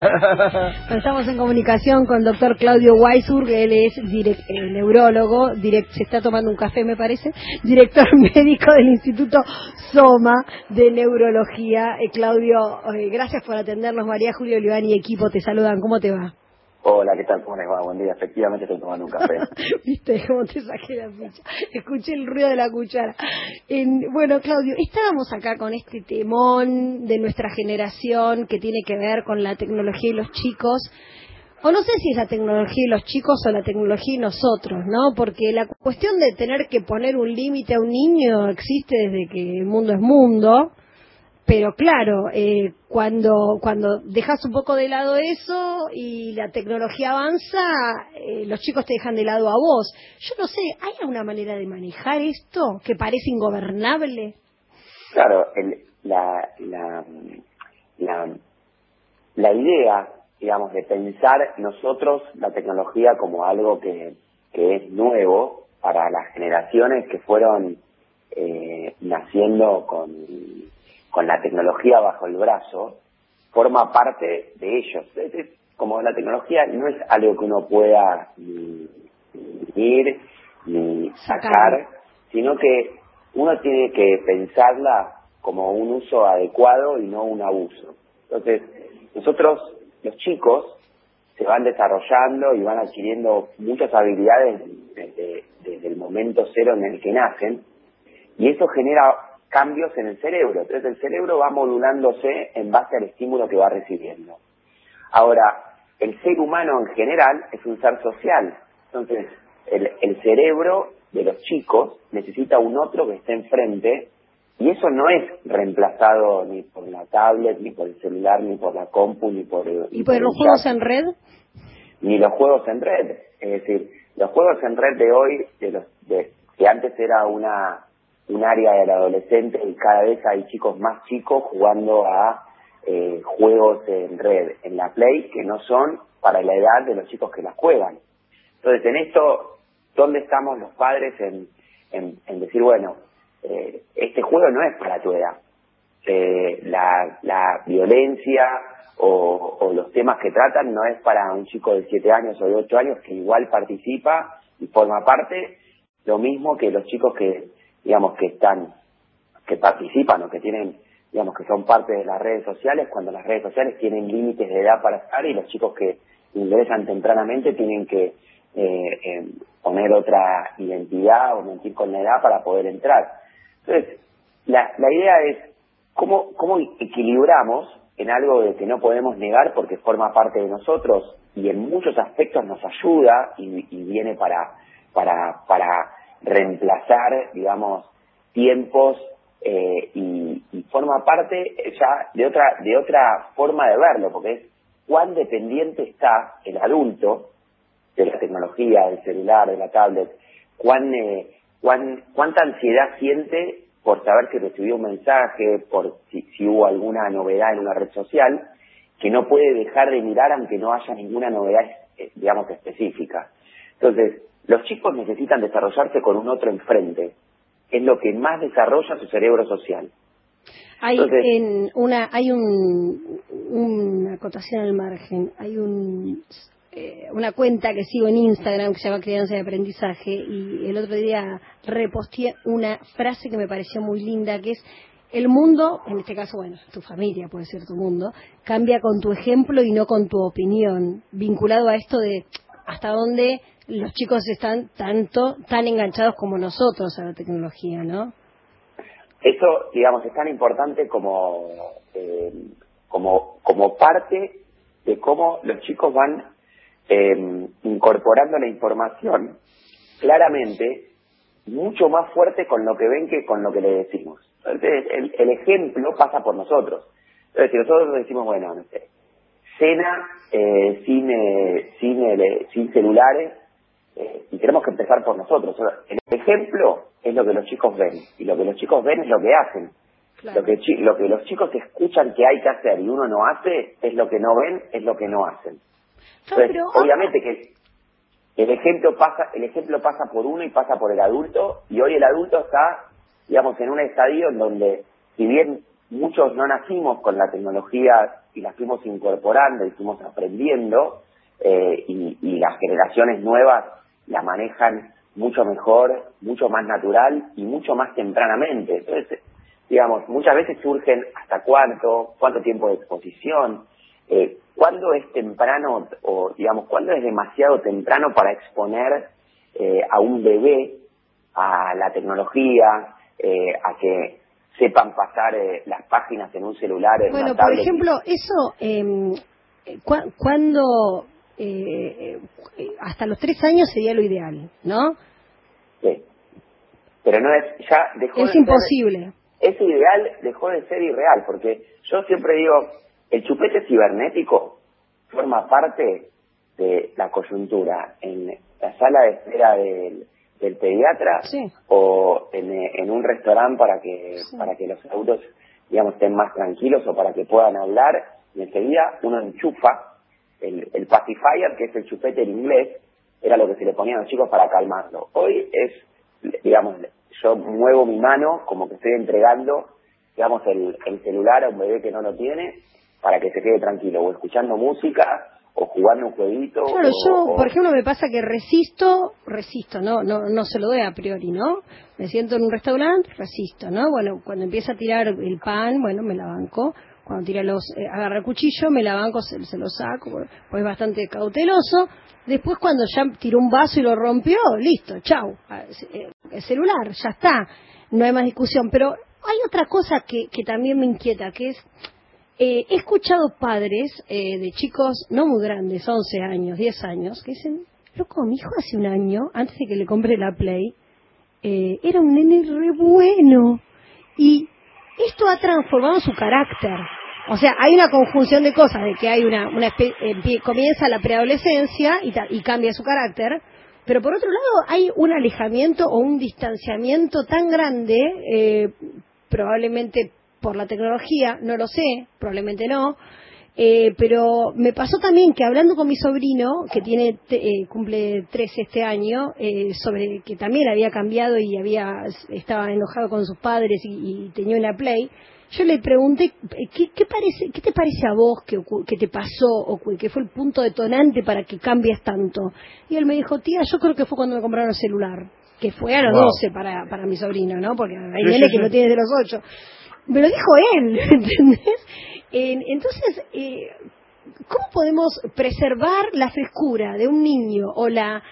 Estamos en comunicación con el doctor Claudio Weisburg, él es neurólogo, se está tomando un café me parece, director médico del Instituto Soma de Neurología. Claudio, gracias por atendernos. María Julia Oliván y equipo te saludan, ¿cómo te va? Hola, ¿qué tal? ¿Cómo les va? Buen día. Efectivamente estoy tomando un café. ¿Viste cómo te saqué la ficha? Escuché el ruido de la cuchara. Bueno, Claudio, estábamos acá con este temón de nuestra generación que tiene que ver con la tecnología y los chicos. O no sé si es la tecnología y los chicos o la tecnología y nosotros, ¿no? Porque la cuestión de tener que poner un límite a un niño existe desde que el mundo es mundo. Pero claro, cuando dejas un poco de lado eso y la tecnología avanza, los chicos te dejan de lado a vos. Yo no sé, ¿hay alguna manera de manejar esto que parece ingobernable? Claro, la idea, digamos, de pensar nosotros la tecnología como algo que es nuevo para las generaciones que fueron naciendo con la tecnología bajo el brazo, forma parte de ellos. Como la tecnología no es algo que uno pueda ni ir ni sacar, sino que uno tiene que pensarla como un uso adecuado y no un abuso. Entonces, nosotros, los chicos, se van desarrollando y van adquiriendo muchas habilidades desde el momento cero en el que nacen, y eso genera cambios en el cerebro. Entonces el cerebro va modulándose en base al estímulo que va recibiendo. Ahora, el ser humano en general es un ser social. Entonces, el cerebro de los chicos necesita un otro que esté enfrente, y eso no es reemplazado ni por la tablet, ni por el celular, ni por la compu, ni por ¿Y por los juegos en red? Ni los juegos en red. Es decir, los juegos en red de hoy, que antes era un área del adolescente, y cada vez hay chicos más chicos jugando a juegos en red, en la Play, que no son para la edad de los chicos que las juegan. Entonces, en esto, ¿dónde estamos los padres en decir, bueno, este juego no es para tu edad? La violencia o los temas que tratan no es para un chico de 7 años o de 8 años, que igual participa y forma parte, lo mismo que los chicos que, digamos, que participan o que tienen, digamos, que son parte de las redes sociales, cuando las redes sociales tienen límites de edad para estar, y los chicos que ingresan tempranamente tienen que poner otra identidad o mentir con la edad para poder entrar. Entonces, la idea es cómo equilibramos en algo de que no podemos negar porque forma parte de nosotros y en muchos aspectos nos ayuda y viene para reemplazar, digamos, tiempos y forma parte ya de otra forma de verlo, porque es cuán dependiente está el adulto de la tecnología, del celular, de la tablet, cuánta ansiedad siente por saber si recibió un mensaje, por si hubo alguna novedad en una red social, que no puede dejar de mirar aunque no haya ninguna novedad, digamos, específica. Entonces, los chicos necesitan desarrollarse con un otro enfrente. Es lo que más desarrolla su cerebro social. Hay una acotación al margen. Hay una cuenta que sigo en Instagram que se llama Crianza de Aprendizaje, y el otro día reposteé una frase que me pareció muy linda, que es: el mundo, en este caso, bueno, tu familia puede ser tu mundo, cambia con tu ejemplo y no con tu opinión, vinculado a esto de hasta dónde los chicos están tan enganchados como nosotros a la tecnología, ¿no? Eso, digamos, es tan importante como parte de cómo los chicos van incorporando la información claramente, mucho más fuerte con lo que ven que con lo que le decimos. Entonces, el ejemplo pasa por nosotros. Entonces, si nosotros decimos, bueno, no sé, cena sin celulares, y tenemos que empezar por nosotros. El ejemplo es lo que los chicos ven, y lo que los chicos ven es lo que hacen. Claro. Lo que los chicos escuchan que hay que hacer y uno no hace, es lo que no ven, es lo que no hacen. Entonces, obviamente que el ejemplo pasa por uno y pasa por el adulto, y hoy el adulto está, digamos, en un estadio en donde, si bien muchos no nacimos con la tecnología y la fuimos incorporando y fuimos aprendiendo, y las generaciones nuevas la manejan mucho mejor, mucho más natural y mucho más tempranamente. Entonces, digamos, muchas veces surgen hasta cuánto tiempo de exposición, cuándo es temprano, o digamos, cuándo es demasiado temprano para exponer a un bebé a la tecnología, a que sepan pasar las páginas en un celular, en una tablet. Por ejemplo, eso, cuando hasta los 3 años sería lo ideal, ¿no? Sí. Pero no es, ya dejó es imposible. Ese ideal dejó de ser irreal, porque yo siempre digo, el chupete cibernético forma parte de la coyuntura en la sala de espera del pediatra, sí, o en un restaurante para que los adultos, digamos, estén más tranquilos o para que puedan hablar, y enseguida uno enchufa el pacifier, que es el chupete en inglés, era lo que se le ponía a los chicos para calmarlo. Hoy es, digamos, yo muevo mi mano como que estoy entregando, digamos, el celular a un bebé que no lo tiene, para que se quede tranquilo, o escuchando música, o jugando un jueguito. Claro, yo, por ejemplo, me pasa que resisto, no se lo doy a priori, ¿no? Me siento en un restaurante, resisto, ¿no? Bueno, cuando empieza a tirar el pan, bueno, me la banco. Cuando tira agarra el cuchillo, me la banco, se lo saco, pues es bastante cauteloso. Después, cuando ya tiró un vaso y lo rompió, listo, chau. El celular, ya está, no hay más discusión. Pero hay otra cosa que también me inquieta, que es, he escuchado padres de chicos no muy grandes, 11 años, 10 años, que dicen, loco, mi hijo hace un año, antes de que le compre la Play, era un nene re bueno, y esto ha transformado su carácter. O sea, hay una conjunción de cosas, de que hay comienza la preadolescencia y cambia su carácter, pero por otro lado hay un alejamiento o un distanciamiento tan grande, probablemente por la tecnología, no lo sé, probablemente no, pero me pasó también que hablando con mi sobrino, que cumple 13 este año, sobre que también había cambiado y estaba enojado con sus padres y tenía una Play, yo le pregunté, ¿qué te parece a vos que te pasó, o que fue el punto detonante para que cambies tanto? Y él me dijo, tía, yo creo que fue cuando me compraron el celular, que fue a los 12 para mi sobrino, ¿no? Porque hay nene que lo tiene desde los 8. Me lo dijo él, ¿entendés? Entonces, ¿cómo podemos preservar la frescura de un niño o la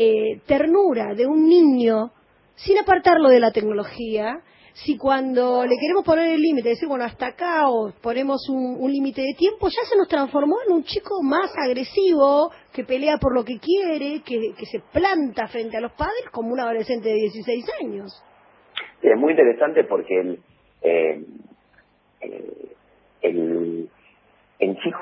ternura de un niño sin apartarlo de la tecnología? Si cuando le queremos poner el límite, decir, bueno, hasta acá, o ponemos un límite de tiempo, ya se nos transformó en un chico más agresivo, que pelea por lo que quiere, que se planta frente a los padres como un adolescente de 16 años. Sí, es muy interesante porque el chico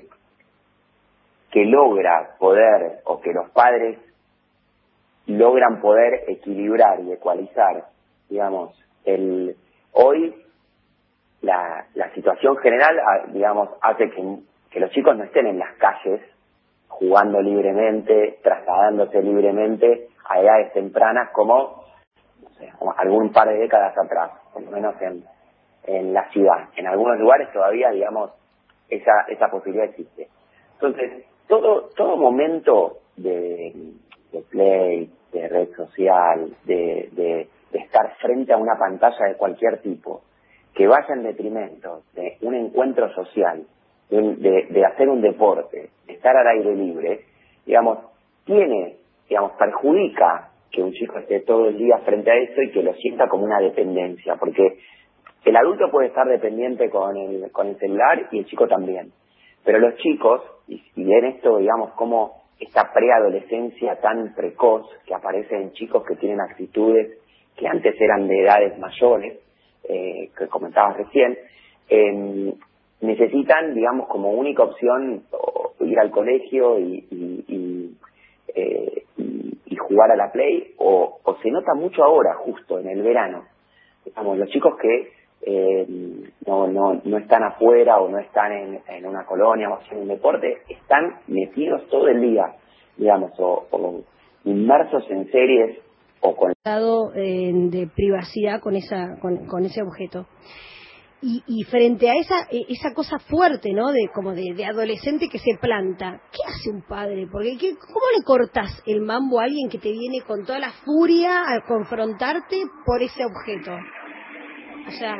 que logra poder, o que los padres logran poder equilibrar y ecualizar, digamos, hoy la situación general, digamos, hace que los chicos no estén en las calles jugando libremente, trasladándose libremente a edades tempranas como algún par de décadas atrás, por lo menos en la ciudad. En algunos lugares todavía, digamos, esa posibilidad existe. Entonces, todo momento de play, de red social, de estar frente a una pantalla de cualquier tipo, que vaya en detrimento de un encuentro social, de hacer un deporte, de estar al aire libre, digamos, perjudica que un chico esté todo el día frente a eso y que lo sienta como una dependencia, porque el adulto puede estar dependiente con el celular y el chico también, pero los chicos, y ven esto, digamos, como esta preadolescencia tan precoz que aparece en chicos que tienen actitudes que antes eran de edades mayores, que comentabas recién, necesitan, digamos, como única opción ir al colegio y jugar a la Play, o se nota mucho ahora, justo en el verano. Digamos, los chicos que no están afuera o no están en una colonia o haciendo un deporte, están metidos todo el día, digamos, o inmersos en series o con de privacidad con ese objeto. Y frente a esa cosa fuerte, ¿no? De adolescente que se planta, ¿qué hace un padre? Porque ¿cómo le cortás el mambo a alguien que te viene con toda la furia a confrontarte por ese objeto? O sea,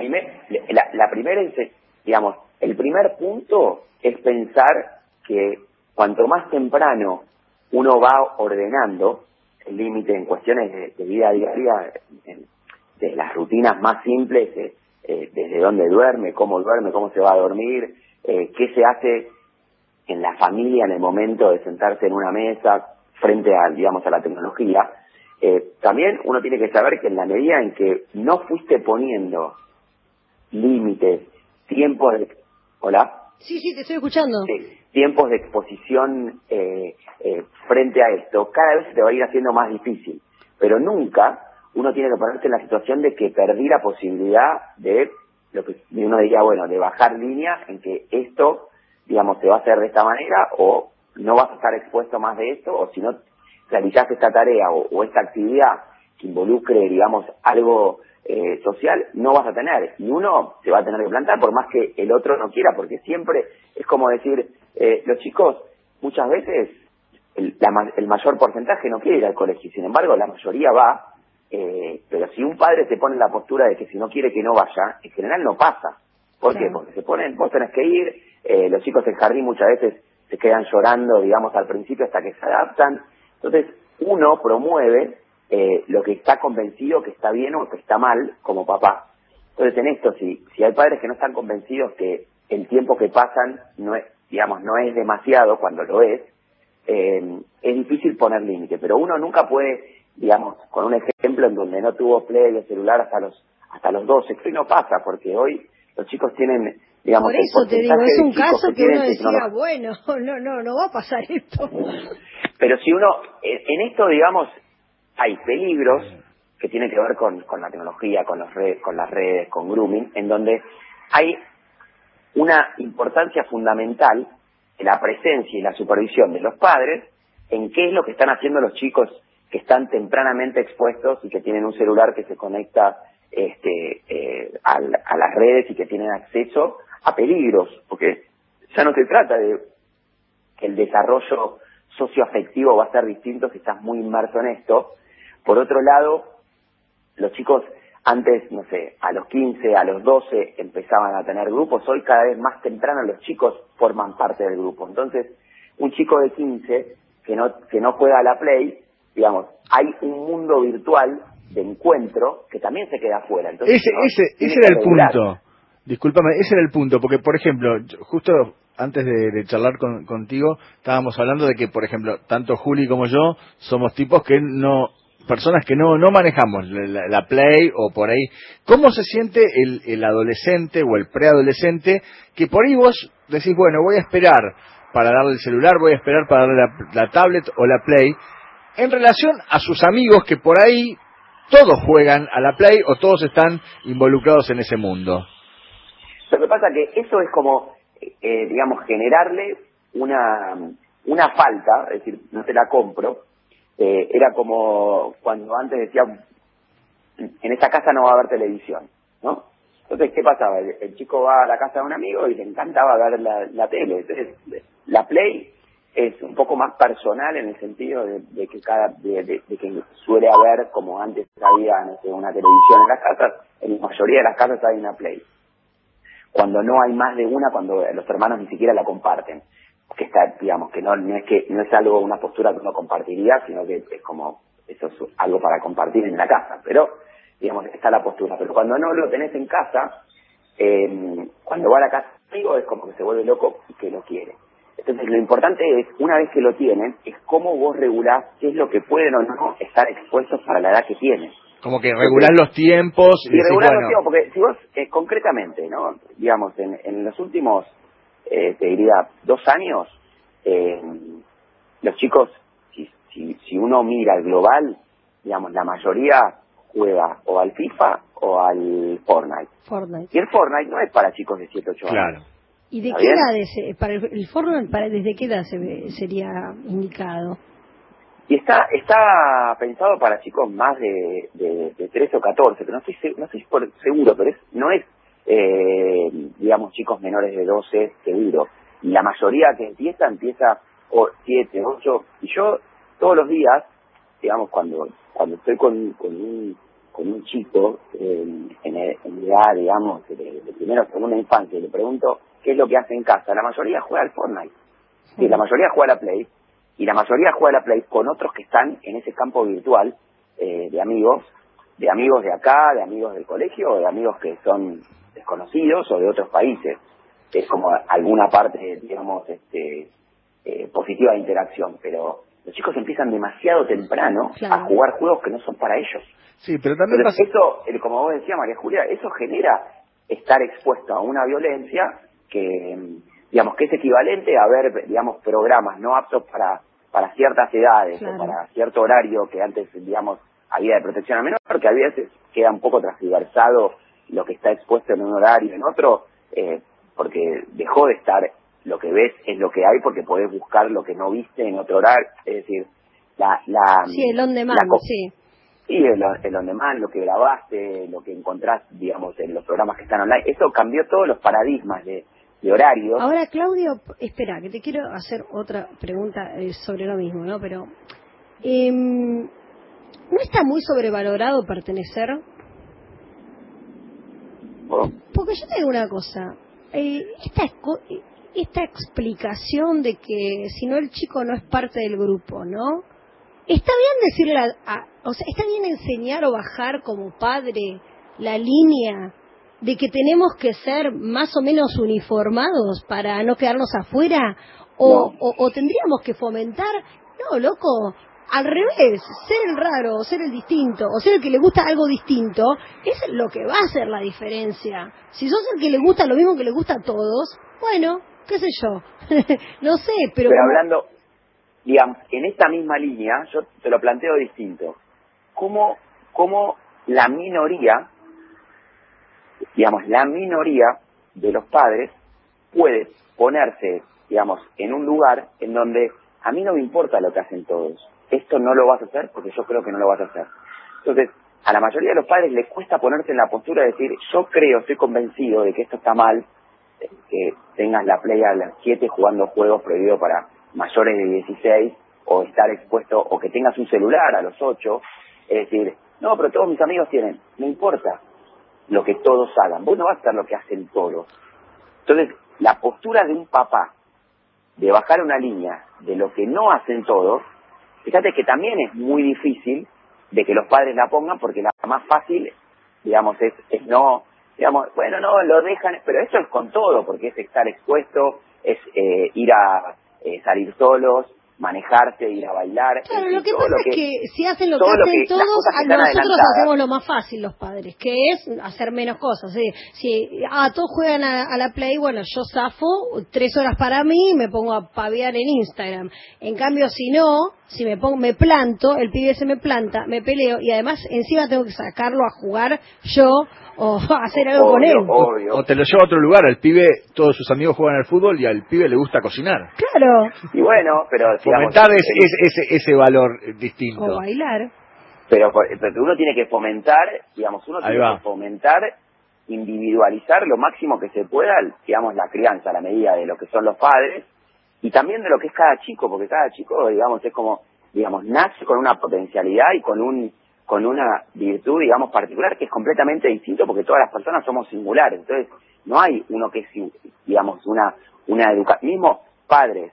la primera, digamos, el primer punto es pensar que cuanto más temprano uno va ordenando el límite en cuestiones de vida diaria, de las rutinas más simples, desde dónde duerme, cómo se va a dormir, qué se hace en la familia en el momento de sentarse en una mesa frente a, digamos, a la tecnología. También uno tiene que saber que en la medida en que no fuiste poniendo límites, tiempos de... ¿Hola? Sí, te estoy escuchando. Sí, tiempos de exposición frente a esto, cada vez se te va a ir haciendo más difícil. Pero nunca uno tiene que ponerse en la situación de que perdí la posibilidad de lo que uno diría, bueno, de bajar línea en que esto, digamos, se va a hacer de esta manera, o no vas a estar expuesto más de esto, o si no realizaste esta tarea o esta actividad que involucre, digamos, algo social, no vas a tener. Y uno se va a tener que plantar por más que el otro no quiera, porque siempre es como decir, los chicos muchas veces, el mayor porcentaje no quiere ir al colegio, sin embargo la mayoría va. Pero si un padre se pone en la postura de que si no quiere que no vaya, en general no pasa. ¿Por qué? Porque se ponen, vos tenés que ir, los chicos del jardín muchas veces se quedan llorando, digamos, al principio hasta que se adaptan. Entonces, uno promueve lo que está convencido que está bien o que está mal como papá. Entonces, en esto, si hay padres que no están convencidos que el tiempo que pasan no es, digamos, no es demasiado cuando lo es difícil poner límite. Pero uno nunca puede, digamos, con un ejemplo en donde no tuvo play o celular hasta los 12, que hoy no pasa, porque hoy los chicos tienen, digamos, por eso te digo, es un caso que uno decía, bueno, no va a pasar esto. Pero si uno, en esto, digamos, hay peligros que tienen que ver con la tecnología, con las redes, con grooming, en donde hay una importancia fundamental en la presencia y la supervisión de los padres en qué es lo que están haciendo los chicos que están tempranamente expuestos y que tienen un celular que se conecta a las redes y que tienen acceso a peligros, porque ya no se trata de que el desarrollo socioafectivo va a ser distinto si estás muy inmerso en esto. Por otro lado, los chicos antes, no sé, a los 15, a los 12 empezaban a tener grupos. Hoy cada vez más temprano los chicos forman parte del grupo. Entonces, un chico de 15 que no juega a la Play, digamos, hay un mundo virtual de encuentro que también se queda afuera. Entonces, ese era el punto. Discúlpame, ese era el punto, porque, por ejemplo, justo antes de charlar contigo, estábamos hablando de que, por ejemplo, tanto Juli como yo somos tipos que personas que no manejamos la Play o por ahí. ¿Cómo se siente el adolescente o el preadolescente que por ahí vos decís, bueno, voy a esperar para darle el celular, voy a esperar para darle la tablet o la Play, en relación a sus amigos que por ahí todos juegan a la Play o todos están involucrados en ese mundo? Lo que pasa que eso es como, digamos, generarle una falta, es decir, no te la compro. Era como cuando antes decían, en esta casa no va a haber televisión, ¿no? Entonces, ¿qué pasaba? El chico va a la casa de un amigo y le encantaba ver la tele. Entonces, la Play es un poco más personal en el sentido de que suele haber, como antes había, no sé, una televisión en las casas, en la mayoría de las casas hay una Play. Cuando no hay más de una, cuando los hermanos ni siquiera la comparten, que está, digamos, que no es algo, una postura que uno compartiría, sino que es como, eso es algo para compartir en la casa, pero, digamos, está la postura. Pero cuando no lo tenés en casa, cuando va a la casa amigo es como que se vuelve loco y que lo quiere. Entonces lo importante es, una vez que lo tienen, es cómo vos regulás qué es lo que pueden o no estar expuestos para la edad que tienen. Como que regular los tiempos y regular los tiempos, porque si vos concretamente, ¿no? Digamos, en los últimos, te diría, 2 años, los chicos, si uno mira al global, digamos, la mayoría juega o al FIFA o al Fortnite. Y el Fortnite no es para chicos de 7, 8 años. Claro. ¿Y de qué edad para el Fortnite, desde qué edad sería indicado? Y está pensado para chicos más de 13 o 14, pero no estoy seguro, pero no es digamos, chicos menores de 12, seguro. Y la mayoría que empieza 7, 8, y yo todos los días, digamos, cuando estoy con un chico en edad, digamos, de primera o segunda infancia, y le pregunto qué es lo que hace en casa, la mayoría juega al Fortnite, sí, la mayoría juega a la Play, y la mayoría juega a la Play con otros que están en ese campo virtual de amigos de acá, de amigos del colegio, o de amigos que son desconocidos o de otros países. Es como alguna parte, digamos, positiva de interacción, pero los chicos empiezan demasiado temprano a jugar juegos que no son para ellos. Sí, pero también entonces, eso, como vos decías, María Julia, eso genera estar expuesto a una violencia que, digamos, que es equivalente a ver, digamos, programas no aptos para ciertas edades o para cierto horario que antes, digamos, había de protección al menor, que a veces queda un poco transversado lo que está expuesto en un horario en otro, porque dejó de estar, lo que ves es lo que hay, porque podés buscar lo que no viste en otro horario, es decir, sí, el on demand, sí. Sí, el on demand, lo que grabaste, lo que encontrás, digamos, en los programas que están online, eso cambió todos los paradigmas de horarios. Ahora, Claudio, espera, que te quiero hacer otra pregunta sobre lo mismo, ¿no? Pero, ¿no está muy sobrevalorado pertenecer? Porque yo te digo una cosa, esta explicación de que si no el chico no es parte del grupo, ¿no? Está bien decirle, o sea, está bien enseñar o bajar como padre la línea de que tenemos que ser más o menos uniformados para no quedarnos afuera, o tendríamos que fomentar, no, loco, al revés, ser el raro, ser el distinto, o ser el que le gusta algo distinto, es lo que va a hacer la diferencia. Si sos el que le gusta lo mismo que le gusta a todos, bueno, qué sé yo, no sé, pero hablando, digamos, en esta misma línea, yo te lo planteo distinto. ¿Cómo la minoría, digamos, la minoría de los padres puede ponerse, digamos, en un lugar en donde a mí no me importa lo que hacen todos? Esto no lo vas a hacer porque yo creo que no lo vas a hacer. Entonces, a la mayoría de los padres les cuesta ponerse en la postura de decir, yo creo, estoy convencido de que esto está mal, que tengas la Play a las 7 jugando juegos prohibidos para mayores de 16, o estar expuesto, o que tengas un celular a los 8, es decir, no, pero todos mis amigos tienen, no importa lo que todos hagan, vos no vas a hacer lo que hacen todos. Entonces, la postura de un papá de bajar una línea de lo que no hacen todos, fíjate que también es muy difícil de que los padres la pongan, porque la más fácil, digamos, es no, digamos, bueno, no, lo dejan, pero eso es con todo, porque es estar expuesto, es ir a salir solos, manejarse, ir a bailar. Claro, lo que pasa es que si hacen lo que hacen todos, nosotros hacemos lo más fácil los padres, que es hacer menos cosas. Si todos juegan a la Play, bueno, yo zafo 3 horas para mí y me pongo a paviar en Instagram. En cambio, si no, si me planto, el pibe se me planta, me peleo, y además encima tengo que sacarlo a jugar yo, o hacer algo con él. O te lo llevo a otro lugar, al pibe, todos sus amigos juegan al fútbol y al pibe le gusta cocinar. Claro. Y bueno, pero fomentar ese valor distinto. O bailar. Pero uno tiene que fomentar, digamos, que fomentar, individualizar lo máximo que se pueda, digamos, la crianza a la medida de lo que son los padres y también de lo que es cada chico, porque cada chico, digamos, es como, digamos, nace con una potencialidad y con una virtud, digamos, particular, que es completamente distinto, porque todas las personas somos singulares. Entonces, no hay uno que es, digamos, una educación. Mismo padres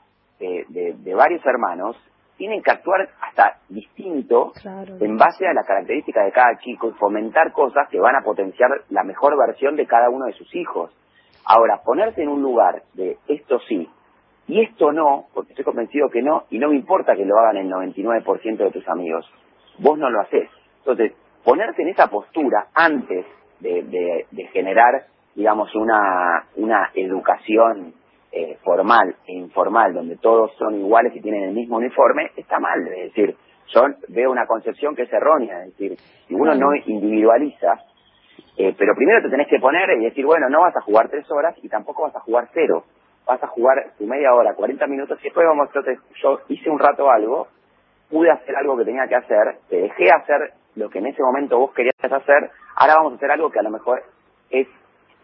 de varios hermanos tienen que actuar hasta distinto, en base a la característica de cada chico, y fomentar cosas que van a potenciar la mejor versión de cada uno de sus hijos. Ahora, ponerse en un lugar de esto sí y esto no, porque estoy convencido que no, y no me importa que lo hagan el 99% de tus amigos, vos no lo hacés. Entonces, ponerse en esa postura antes de generar, digamos, una educación formal e informal, donde todos son iguales y tienen el mismo uniforme, está mal. Es decir, yo veo una concepción que es errónea. Es decir, si uno no individualiza, pero primero te tenés que poner y decir, bueno, no vas a jugar 3 horas y tampoco vas a jugar 0. Vas a jugar tu media hora, 40 minutos, y después yo hice un rato algo, pude hacer algo que tenía que hacer, te dejé hacer lo que en ese momento vos querías hacer, ahora vamos a hacer algo que a lo mejor es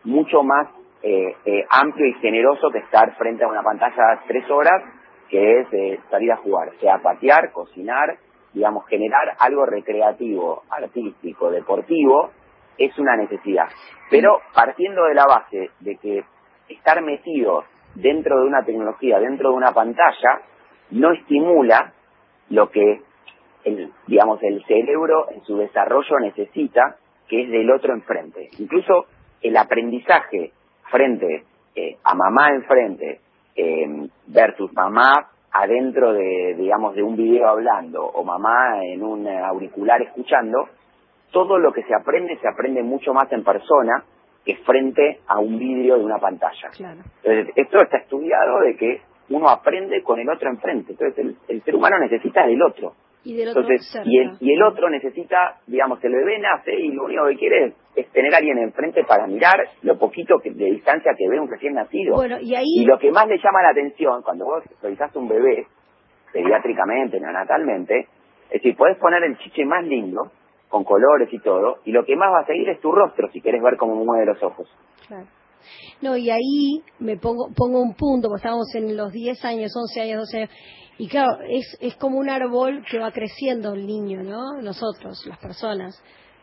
mucho más amplio y generoso que estar frente a una pantalla 3 horas, que es salir a jugar, sea patear, cocinar, digamos, generar algo recreativo, artístico, deportivo, es una necesidad. Pero partiendo de la base de que estar metido dentro de una tecnología, dentro de una pantalla, no estimula lo que el cerebro en su desarrollo necesita, que es del otro enfrente. Incluso el aprendizaje frente a mamá enfrente versus mamá adentro de un video hablando o mamá en un auricular escuchando, todo lo que se aprende mucho más en persona que frente a un vidrio de una pantalla. Claro. Entonces, esto está estudiado de que uno aprende con el otro enfrente. Entonces, el ser humano necesita del otro. Y del otro cerca. Y el otro necesita, digamos, el bebé nace y lo único que quiere es tener a alguien enfrente para mirar lo poquito de distancia que ve un recién nacido. Bueno, y lo que más le llama la atención cuando vos revisás un bebé, pediátricamente, neonatalmente, es decir, podés poner el chiche más lindo, con colores y todo, y lo que más va a seguir es tu rostro, si querés ver cómo mueve los ojos. Claro. No, y ahí me pongo un punto, porque estábamos en los 10 años, 11 años, 12 años, y claro, es como un árbol que va creciendo el niño, ¿no? Nosotros, las personas.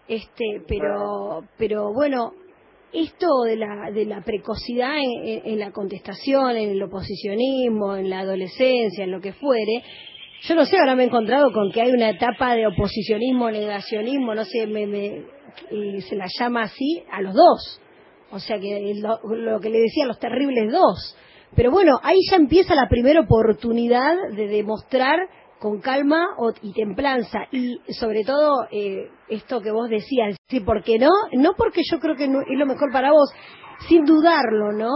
Pero bueno, esto de la precocidad en la contestación, en el oposicionismo, en la adolescencia, en lo que fuere, yo no sé, ahora me he encontrado con que hay una etapa de oposicionismo, negacionismo, no sé, se la llama así a los dos. O sea, que lo que le decía, los terribles dos. Pero bueno, ahí ya empieza la primera oportunidad de demostrar con calma y templanza. Y sobre todo, esto que vos decías, ¿sí? ¿Por qué no? No porque yo creo que no, es lo mejor para vos, sin dudarlo, ¿no?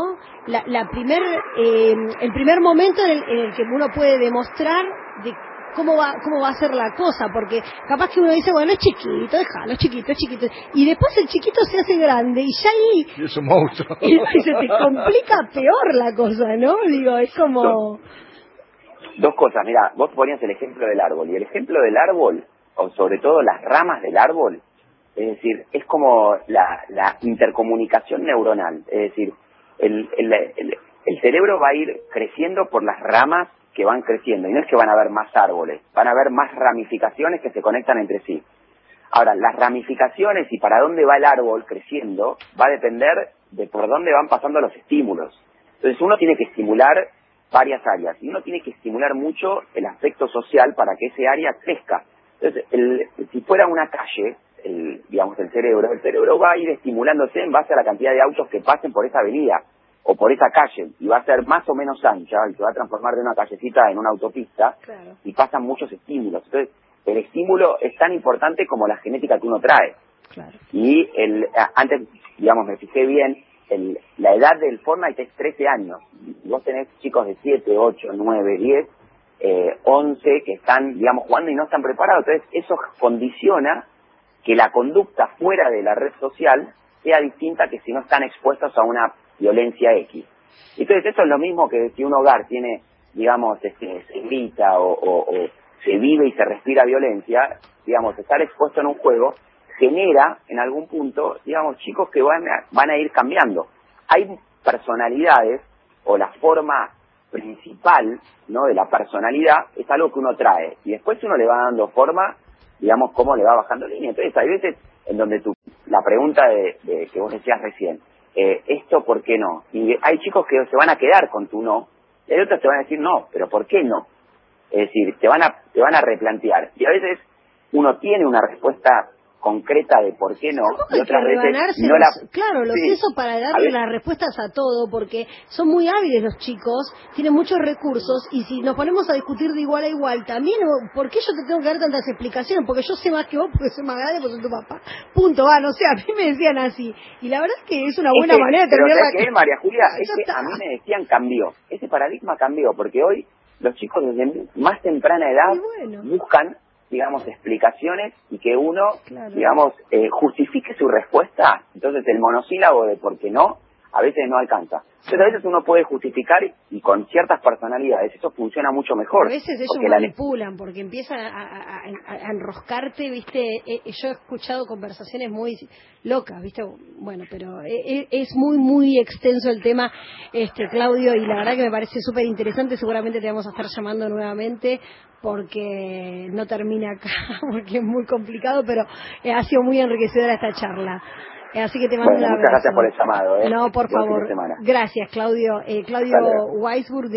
El primer momento en el que uno puede demostrar de cómo va a ser la cosa, porque capaz que uno dice, bueno, es chiquito, déjalo, es chiquito, y después el chiquito se hace grande, y ya ahí y es un monstruo. Y se te complica peor la cosa, ¿no? Digo, es como... Dos cosas, mira, vos ponías el ejemplo del árbol, y el ejemplo del árbol, o sobre todo las ramas del árbol, es decir, es como la intercomunicación neuronal, es decir, el cerebro va a ir creciendo por las ramas que van creciendo, y no es que van a haber más árboles, van a haber más ramificaciones que se conectan entre sí. Ahora, las ramificaciones y para dónde va el árbol creciendo va a depender de por dónde van pasando los estímulos. Entonces uno tiene que estimular varias áreas, y uno tiene que estimular mucho el aspecto social para que ese área crezca. Entonces, si fuera una calle, el cerebro va a ir estimulándose en base a la cantidad de autos que pasen por esa avenida o por esa calle, y va a ser más o menos ancha, y se va a transformar de una callecita en una autopista, claro. Y pasan muchos estímulos. Entonces, el estímulo es tan importante como la genética que uno trae. Claro. Y antes, me fijé bien, la edad del Fortnite es 13 años. Vos tenés chicos de 7, 8, 9, 10, 11 que están, jugando y no están preparados. Entonces, eso condiciona que la conducta fuera de la red social sea distinta que si no están expuestos a una violencia X. Entonces, eso es lo mismo que si un hogar tiene, se grita o se vive y se respira violencia, estar expuesto en un juego genera en algún punto, chicos que van a ir cambiando. Hay personalidades, o la forma principal, ¿no?, de la personalidad es algo que uno trae, y después uno le va dando forma, cómo le va bajando línea. Entonces hay veces en donde la pregunta de que vos decías recién, esto ¿por qué no? Y hay chicos que se van a quedar con tu no, y hay otros te van a decir no, pero ¿por qué no? Es decir, te van a replantear, y a veces uno tiene una respuesta concreta de por qué no, y otras veces no la... Claro, los sí, eso para darle las respuestas a todo, porque son muy hábiles los chicos, tienen muchos recursos, y si nos ponemos a discutir de igual a igual, también, ¿por qué yo te tengo que dar tantas explicaciones? Porque yo sé más que vos, porque soy más grande, porque soy tu papá. Punto, no sé, a mí me decían así, y la verdad es que es una buena manera de terminar la... Pero María Julia, a mí me decían cambió, ese paradigma cambió, porque hoy los chicos desde más temprana edad buscan, explicaciones, y que uno, claro, justifique su respuesta. Entonces el monosílabo de por qué no a veces no alcanza. Pero a veces uno puede justificar y con ciertas personalidades eso funciona mucho mejor. A veces ellos manipulan porque empiezan a enroscarte, ¿viste? Yo he escuchado conversaciones muy locas, ¿viste? Bueno, pero es muy extenso el tema, Claudio, y la verdad que me parece súper interesante. Seguramente te vamos a estar llamando nuevamente porque no termina acá, porque es muy complicado, pero ha sido muy enriquecedora esta charla. Así que te mando un abrazo. Muchas gracias por el llamado. No, por favor. Gracias, Claudio. Claudio Weisburg,